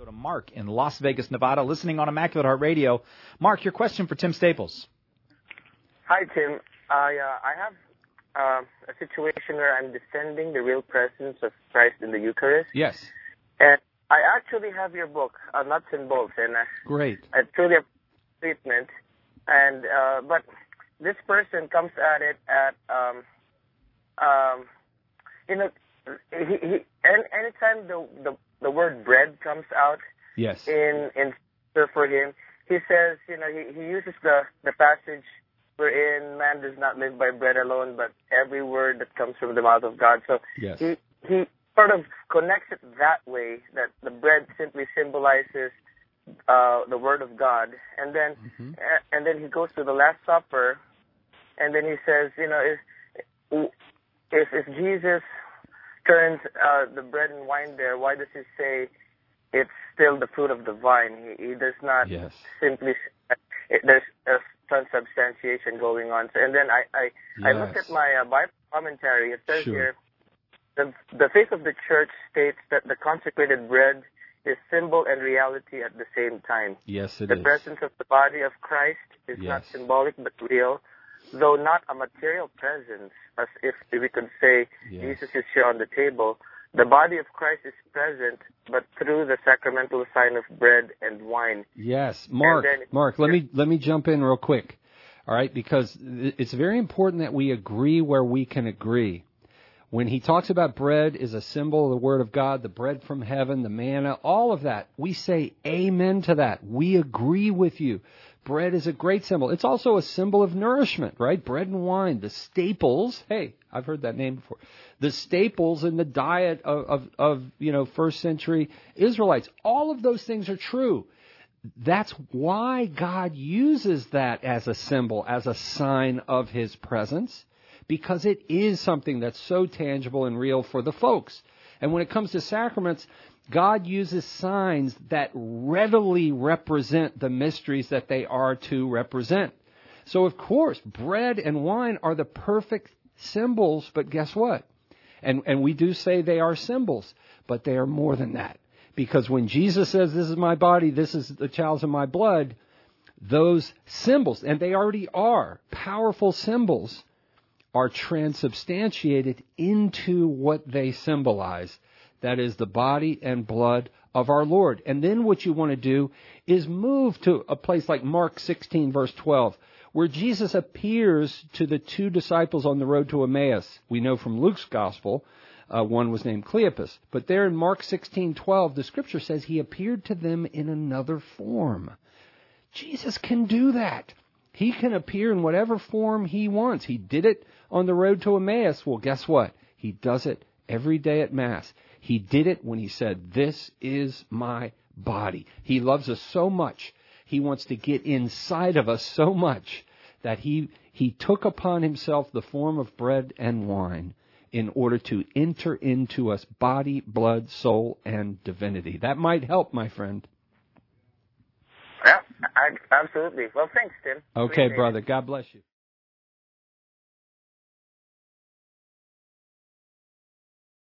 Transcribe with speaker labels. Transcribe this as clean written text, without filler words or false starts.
Speaker 1: to Mark in Las Vegas, Nevada, listening on Immaculate Heart Radio. Mark, your question for Tim Staples.
Speaker 2: Hi, Tim. I have a situation where I'm defending the real presence of Christ in the Eucharist.
Speaker 1: Yes.
Speaker 2: And I actually have your book, Nuts and Bolts, and
Speaker 1: Great.
Speaker 2: I truly appreciate treatment. And but this person comes at it at anytime the word bread comes out,
Speaker 1: yes,
Speaker 2: in for him, he says, he uses the passage wherein man does not live by bread alone, but every word that comes from the mouth of God. So
Speaker 1: yes,
Speaker 2: he sort of connects it that way, that the bread simply symbolizes the word of God, and then he goes to the Last Supper, and then he says, if Jesus turns the bread and wine there, why does he say it's still the fruit of the vine? He does not simply. There's a transubstantiation going on. And then I looked at my Bible commentary. It says here, the faith of the church states that the consecrated bread is symbol and reality at the same time.
Speaker 1: Yes, it is.
Speaker 2: The presence of the body of Christ is not symbolic but real, though not a material presence, as if we could say Jesus is here on the table. The body of Christ is present, but through the sacramental sign of bread and wine.
Speaker 1: Yes, Mark, let me jump in real quick, all right, because it's very important that we agree where we can agree. When he talks about bread is a symbol of the Word of God, the bread from heaven, the manna, all of that, we say amen to that. We agree with you. Bread is a great symbol. It's also a symbol of nourishment, right? Bread and wine, the staples. Hey, I've heard that name before. The staples in the diet of first century Israelites. All of those things are true. That's why God uses that as a symbol, as a sign of His presence, because it is something that's so tangible and real for the folks. And when it comes to sacraments, God uses signs that readily represent the mysteries that they are to represent. So, of course, bread and wine are the perfect symbols, but guess what? And we do say they are symbols, but they are more than that. Because when Jesus says, this is my body, this is the chalice of my blood, those symbols, and they already are, powerful symbols, are transubstantiated into what they symbolize. That is the body and blood of our Lord. And then what you want to do is move to a place like Mark 16, verse 12, where Jesus appears to the two disciples on the road to Emmaus. We know from Luke's gospel, one was named Cleopas. But there in Mark 16:12, the scripture says he appeared to them in another form. Jesus can do that. He can appear in whatever form he wants. He did it on the road to Emmaus. Well, guess what? He does it every day at Mass. He did it when he said, this is my body. He loves us so much. He wants to get inside of us so much that he took upon himself the form of bread and wine in order to enter into us body, blood, soul, and divinity. That might help, my friend.
Speaker 2: Yeah, absolutely. Well, thanks, Tim.
Speaker 1: Okay, brother. God bless you.